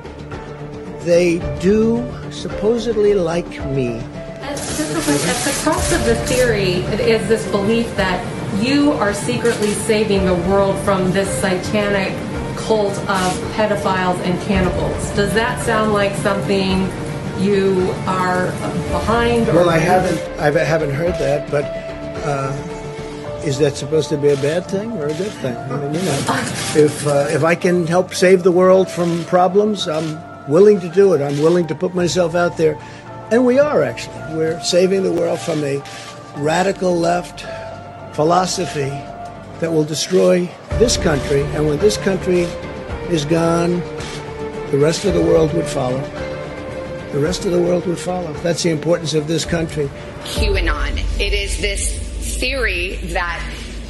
they do supposedly like me. At the crux of the theory is this belief that you are secretly saving the world from this satanic cult of pedophiles and cannibals. Does that sound like something you are behind? Or well, I haven't. I haven't heard that, but uh, is that supposed to be a bad thing or a good thing? I mean, you know, if uh, if I can help save the world from problems, I'm willing to do it. I'm willing to put myself out there, and we are actually. We're saving the world from a radical left philosophy that will destroy this country, and when this country is gone, the rest of the world would follow. The rest of the world would follow. That's the importance of this country. QAnon. It is this theory that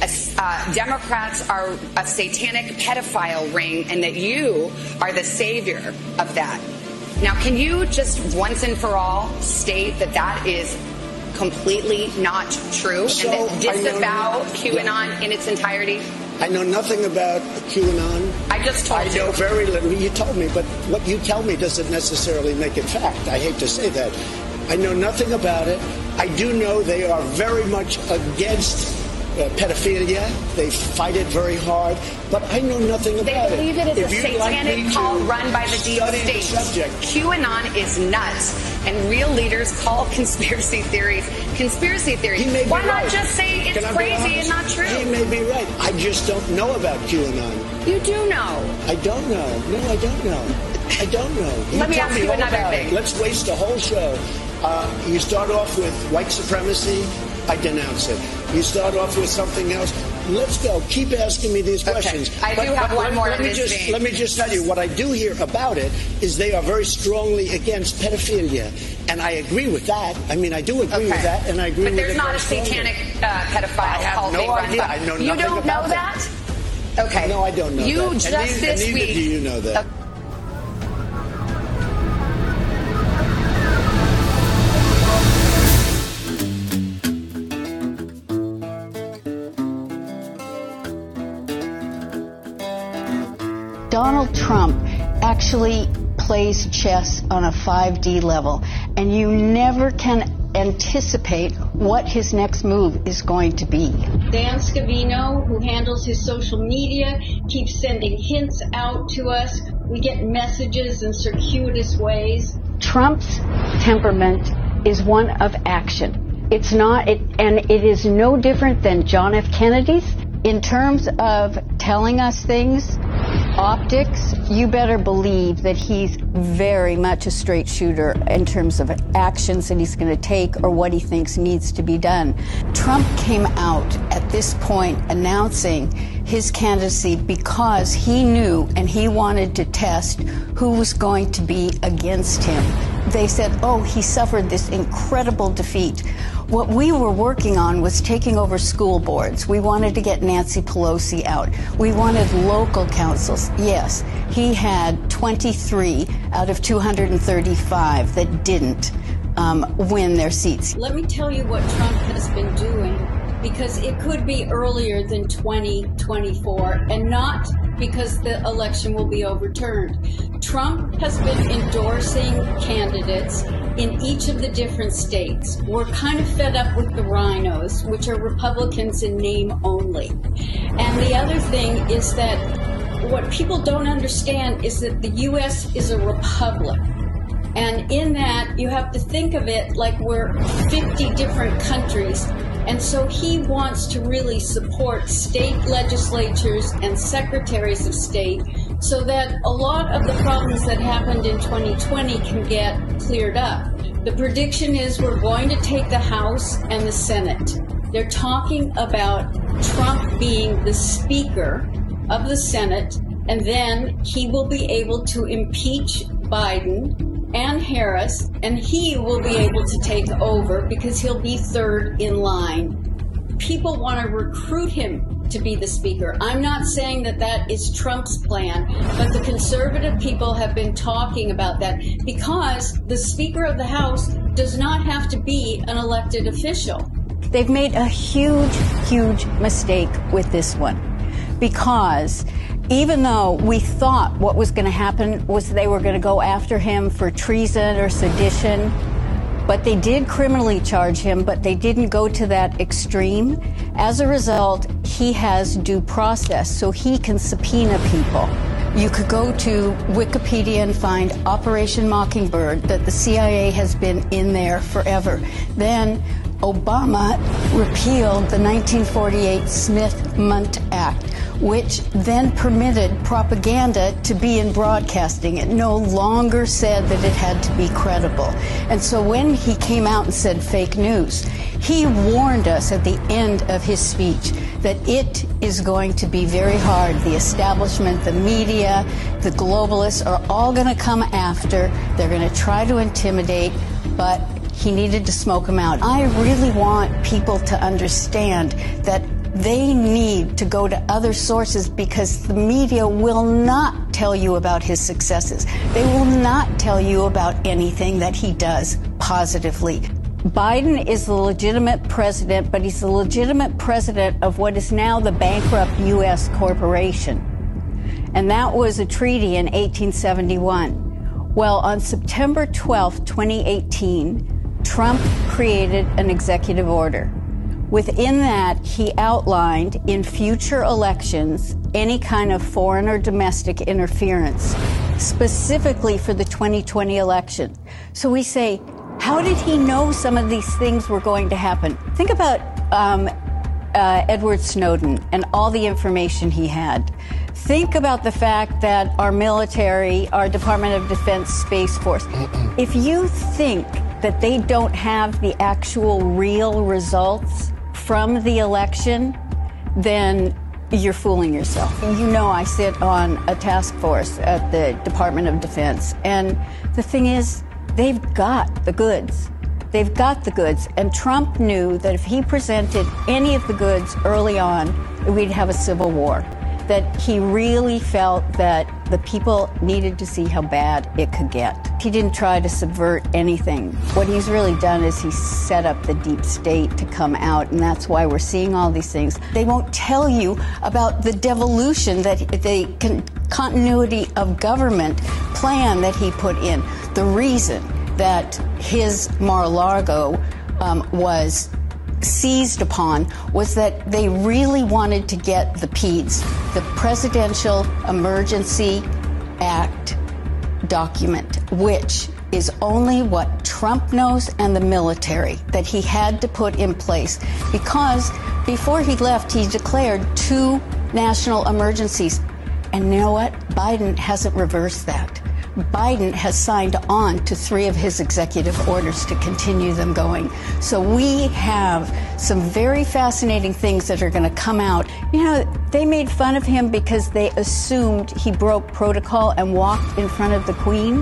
uh, Democrats are a satanic pedophile ring and that you are the savior of that. Now, can you just once and for all state that that is completely not true So, and that disavow know, QAnon in its entirety? I know nothing about QAnon. I just told I you. know very little. You told me, but what you tell me doesn't necessarily make it fact. I hate to say that. I know nothing about it. I do know they are very much against uh, pedophilia. They fight it very hard, but I know nothing about it. They believe it is If a you'd like satanic me cult to run by the deep study the state. subject. QAnon is nuts, and real leaders call conspiracy theories conspiracy theories. He may be Why not right. just say it's Can I be crazy and honest? not true? He may be right. I just don't know about QAnon. You do know. I don't know. No, I don't know. I don't know. You Let me tell ask me you all another about thing. it. Let's waste a whole show. Uh, you start off with white supremacy. I denounce it. You start off with something else. Let's go. Keep asking me these questions. I do have one let, more let in me this just vein. let me just tell you what I do hear about it is they are very strongly against pedophilia, and I agree with that. I mean, I do agree Okay. with that, and I agree But with there's it not very a strongly. satanic uh, pedophile I have cult no being run idea. by. I know You nothing don't about know that. that? Okay. No, I don't know You that. And just neither- and this neither week. do you know that. Donald Trump actually plays chess on a five D level, and you never can anticipate what his next move is going to be. Dan Scavino, who handles his social media, keeps sending hints out to us. We get messages in circuitous ways. Trump's temperament is one of action. It's not, it, and it is no different than John F. Kennedy's. In terms of telling us things, optics, you better believe that he's very much a straight shooter in terms of actions that he's going to take or what he thinks needs to be done. Trump came out at this point announcing his candidacy because he knew and he wanted to test who was going to be against him. They said, oh, he suffered this incredible defeat. What we were working on was taking over school boards. We wanted to get Nancy Pelosi out. We wanted local councils. Yes, he had twenty-three out of two hundred thirty-five that didn't um, win their seats. Let me tell you what Trump has been doing because it could be earlier than twenty twenty-four and not because the election will be overturned. Trump has been endorsing candidates in each of the different states. We're kind of fed up with the rhinos, which are Republicans in name only. And the other thing is that what people don't understand is that the U S is a republic. And in that, you have to think of it like we're fifty different countries. And so he wants to really support state legislatures and secretaries of state so that a lot of the problems that happened in twenty twenty can get cleared up. The prediction is we're going to take the House and the Senate. They're talking about Trump being the Speaker of the Senate, and then he will be able to impeach Biden and Harris, and he will be able to take over because he'll be third in line. People want to recruit him to be the Speaker. I'm not saying that that is Trump's plan, but the conservative people have been talking about that because the Speaker of the House does not have to be an elected official. They've made a huge, huge mistake with this one because even though we thought what was going to happen was they were going to go after him for treason or sedition, but they did criminally charge him, but they didn't go to that extreme. As a result, he has due process, so he can subpoena people. You could go to Wikipedia and find Operation Mockingbird, that the C I A has been in there forever. Then Obama repealed the nineteen forty-eight Smith-Mundt Act, which then permitted propaganda to be in broadcasting. It no longer said that it had to be credible. And so when he came out and said fake news, he warned us at the end of his speech that it is going to be very hard. The establishment, the media, the globalists are all going to come after. They're going to try to intimidate, but he needed to smoke them out. I really want people to understand that they need to go to other sources because the media will not tell you about his successes. They will not tell you about anything that he does positively. Biden is the legitimate president, but he's the legitimate president of what is now the bankrupt U S corporation. And that was a treaty in eighteen seventy-one. Well, on September twelfth, twenty eighteen, Trump created an executive order. Within that, he outlined in future elections any kind of foreign or domestic interference, specifically for the twenty twenty election. So we say, how did he know some of these things were going to happen? Think about um, uh, Edward Snowden and all the information he had. Think about the fact that our military, our Department of Defense Space Force, if you think that they don't have the actual real results from the election, then you're fooling yourself. You know, I sit on a task force at the Department of Defense, and the thing is, they've got the goods. They've got the goods, and Trump knew that if he presented any of the goods early on, we'd have a civil war. That he really felt that the people needed to see how bad it could get. He didn't try to subvert anything. What he's really done is he set up the deep state to come out, and that's why we're seeing all these things. They won't tell you about the devolution, that the con- continuity of government plan that he put in. The reason that his Mar-a-Lago um, was seized upon was that they really wanted to get the P E D S, the Presidential Emergency Act document, which is only what Trump knows and the military, that he had to put in place. Because before he left, he declared two national emergencies. And you know what? Biden hasn't reversed that. Biden has signed on to three of his executive orders to continue them going. So we have some very fascinating things that are going to come out. You know, they made fun of him because they assumed he broke protocol and walked in front of the Queen.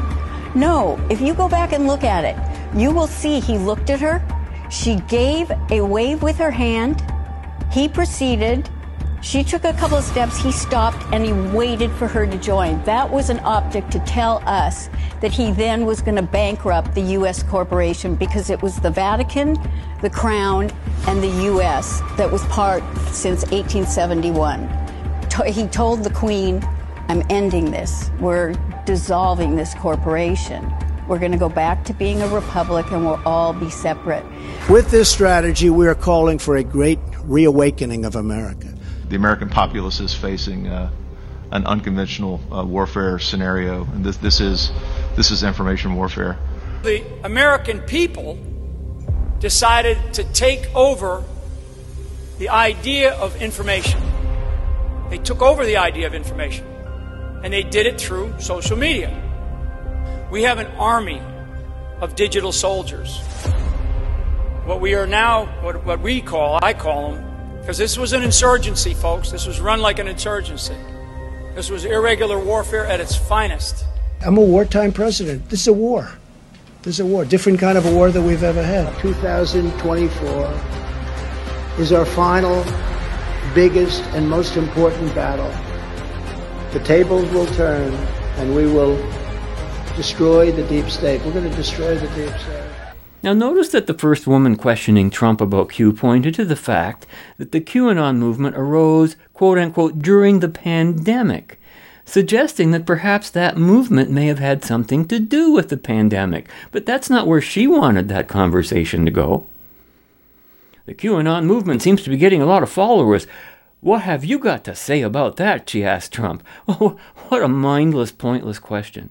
No, if you go back and look at it, you will see he looked at her. She gave a wave with her hand. He proceeded. She took a couple of steps, he stopped, and he waited for her to join. That was an optic to tell us that he then was going to bankrupt the U S corporation because it was the Vatican, the Crown, and the U S that was part since eighteen seventy-one. He told the Queen, I'm ending this. We're dissolving this corporation. We're going to go back to being a republic and we'll all be separate. With this strategy, we are calling for a great reawakening of America. The American populace is facing uh, an unconventional uh, warfare scenario, and this, this is this is information warfare. The American people decided to take over the idea of information. They took over the idea of information, and they did it through social media. We have an army of digital soldiers. What we are now, what, what we call, I call them, because this was an insurgency, folks. This was run like an insurgency. This was irregular warfare at its finest. I'm a wartime president. This is a war. This is a war, different kind of a war than we've ever had. two thousand twenty-four is our final, biggest, and most important battle. The tables will turn, and we will destroy the deep state. We're going to destroy the deep state. Now notice that the first woman questioning Trump about Q pointed to the fact that the QAnon movement arose, quote-unquote, during the pandemic, suggesting that perhaps that movement may have had something to do with the pandemic. But that's not where she wanted that conversation to go. The QAnon movement seems to be getting a lot of followers. What have you got to say about that? She asked Trump. Oh, what a mindless, pointless question.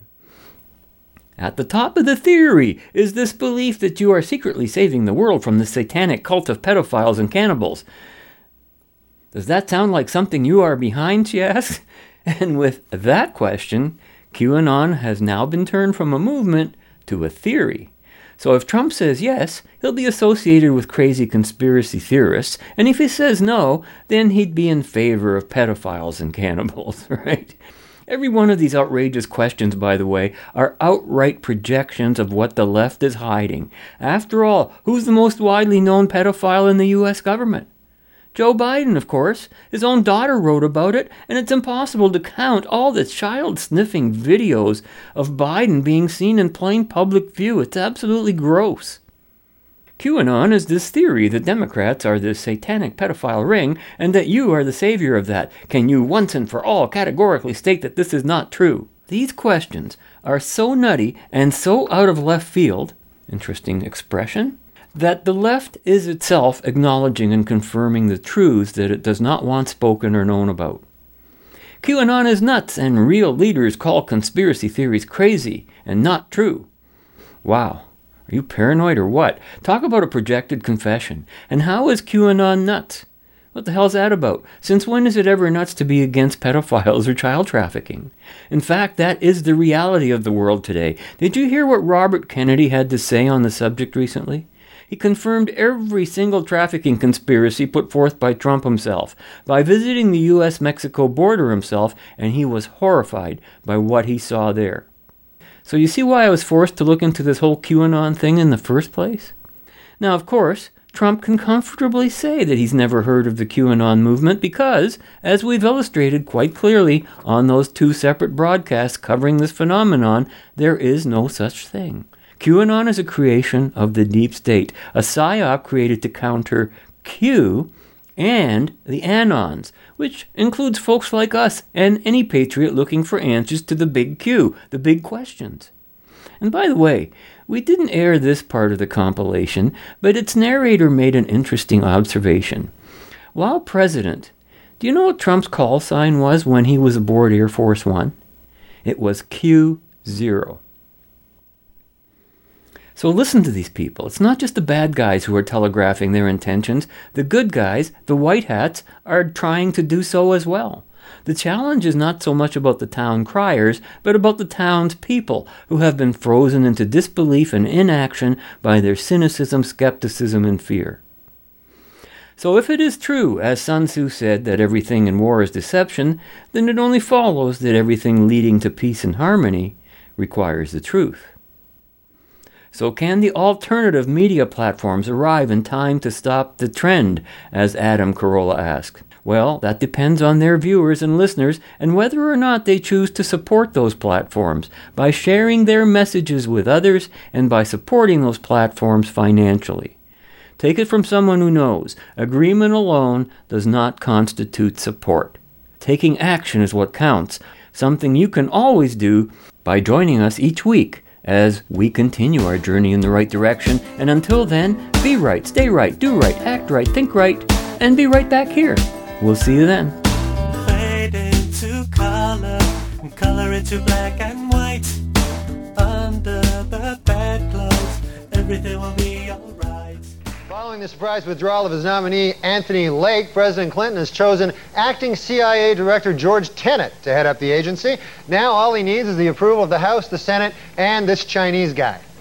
At the top of the theory is this belief that you are secretly saving the world from the satanic cult of pedophiles and cannibals. Does that sound like something you are behind, she asked? And with that question, QAnon has now been turned from a movement to a theory. So if Trump says yes, he'll be associated with crazy conspiracy theorists, and if he says no, then he'd be in favor of pedophiles and cannibals, right? Every one of these outrageous questions, by the way, are outright projections of what the left is hiding. After all, who's the most widely known pedophile in the U S government? Joe Biden, of course. His own daughter wrote about it, and it's impossible to count all the child-sniffing videos of Biden being seen in plain public view. It's absolutely gross. QAnon is this theory that Democrats are this satanic pedophile ring and that you are the savior of that. Can you once and for all categorically state that this is not true? These questions are so nutty and so out of left field, interesting expression, that the left is itself acknowledging and confirming the truths that it does not want spoken or known about. QAnon is nuts and real leaders call conspiracy theories crazy and not true. Wow. Are you paranoid or what? Talk about a projected confession. And how is QAnon nuts? What the hell's that about? Since when is it ever nuts to be against pedophiles or child trafficking? In fact, that is the reality of the world today. Did you hear what Robert Kennedy had to say on the subject recently? He confirmed every single trafficking conspiracy put forth by Trump himself by visiting the U S Mexico border himself, and he was horrified by what he saw there. So you see why I was forced to look into this whole QAnon thing in the first place? Now, of course, Trump can comfortably say that he's never heard of the QAnon movement because, as we've illustrated quite clearly on those two separate broadcasts covering this phenomenon, there is no such thing. QAnon is a creation of the deep state, a psyop created to counter Q and the Anons, which includes folks like us and any patriot looking for answers to the big Q, the big questions. And by the way, we didn't air this part of the compilation, but its narrator made an interesting observation. While president, do you know what Trump's call sign was when he was aboard Air Force One? It was Q zero. So listen to these people. It's not just the bad guys who are telegraphing their intentions. The good guys, the white hats, are trying to do so as well. The challenge is not so much about the town criers, but about the town's people who have been frozen into disbelief and inaction by their cynicism, skepticism, and fear. So if it is true, as Sun Tzu said, that everything in war is deception, then it only follows that everything leading to peace and harmony requires the truth. So can the alternative media platforms arrive in time to stop the trend, as Adam Carolla asked? Well, that depends on their viewers and listeners and whether or not they choose to support those platforms by sharing their messages with others and by supporting those platforms financially. Take it from someone who knows agreement alone does not constitute support. Taking action is what counts, something you can always do by joining us each week as we continue our journey in the right direction. And until then, be right, stay right, do right, act right, think right, and be right back here. We'll see you then. Fade into color, and color into black and white. Under the bedclothes, everything will be alright. Following the surprise withdrawal of his nominee, Anthony Lake, President Clinton has chosen acting C I A Director George Tenet to head up the agency. Now all he needs is the approval of the House, the Senate, and this Chinese guy.